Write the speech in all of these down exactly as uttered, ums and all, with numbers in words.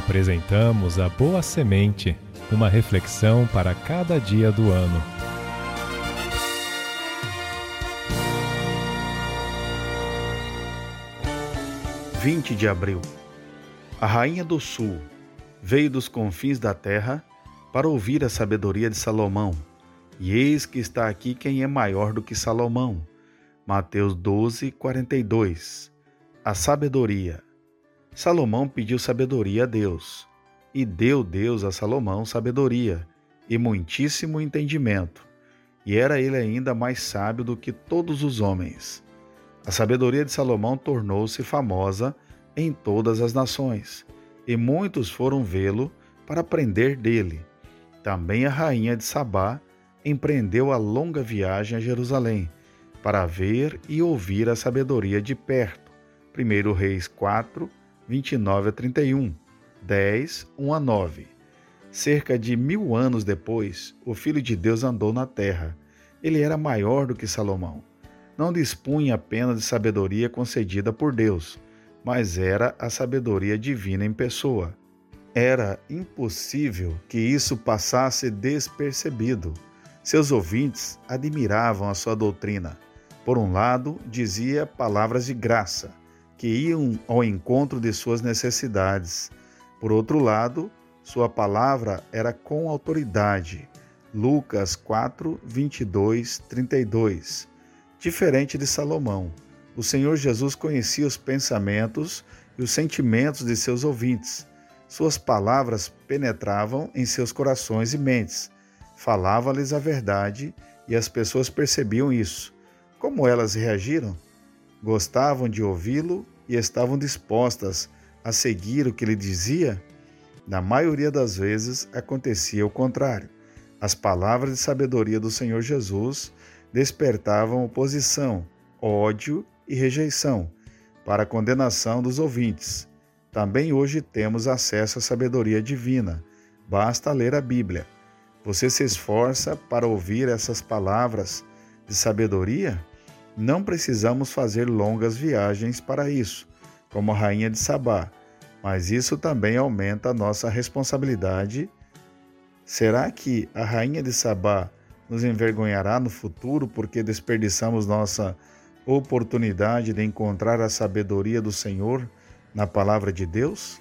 Apresentamos a Boa Semente, uma reflexão para cada dia do ano. vinte de abril. A Rainha do Sul veio dos confins da terra para ouvir a sabedoria de Salomão. E eis que está aqui quem é maior do que Salomão. Mateus doze, quarenta e dois. A sabedoria. Salomão pediu sabedoria a Deus, e deu Deus a Salomão sabedoria e muitíssimo entendimento, e era ele ainda mais sábio do que todos os homens. A sabedoria de Salomão tornou-se famosa em todas as nações, e muitos foram vê-lo para aprender dele. Também a rainha de Sabá empreendeu a longa viagem a Jerusalém, para ver e ouvir a sabedoria de perto. primeiro Reis quatro, vinte e nove a trinta e um, dez, um a nove. Cerca de mil anos depois, o Filho de Deus andou na terra. Ele era maior do que Salomão. Não dispunha apenas de sabedoria concedida por Deus, mas era a sabedoria divina em pessoa. Era impossível que isso passasse despercebido. Seus ouvintes admiravam a sua doutrina. Por um lado, dizia palavras de graça, que iam ao encontro de suas necessidades. Por outro lado, sua palavra era com autoridade. Lucas quatro, vinte e dois, trinta e dois. Diferente de Salomão, o Senhor Jesus conhecia os pensamentos e os sentimentos de seus ouvintes. Suas palavras penetravam em seus corações e mentes. Falava-lhes a verdade e as pessoas percebiam isso. Como elas reagiram? Gostavam de ouvi-lo e estavam dispostas a seguir o que ele dizia? Na maioria das vezes acontecia o contrário. As palavras de sabedoria do Senhor Jesus despertavam oposição, ódio e rejeição para a condenação dos ouvintes. Também hoje temos acesso à sabedoria divina. Basta ler a Bíblia. Você se esforça para ouvir essas palavras de sabedoria? Não precisamos fazer longas viagens para isso, como a rainha de Sabá, mas isso também aumenta a nossa responsabilidade. Será que a rainha de Sabá nos envergonhará no futuro porque desperdiçamos nossa oportunidade de encontrar a sabedoria do Senhor na palavra de Deus?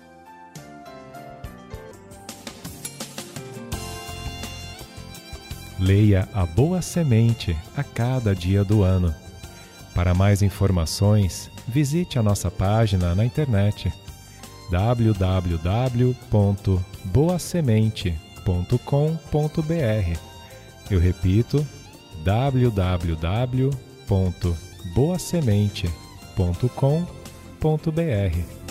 Leia a Boa Semente a cada dia do ano. Para mais informações, visite a nossa página na internet w w w ponto boa semente ponto com ponto b r. Eu repito, w w w ponto boa semente ponto com ponto b r.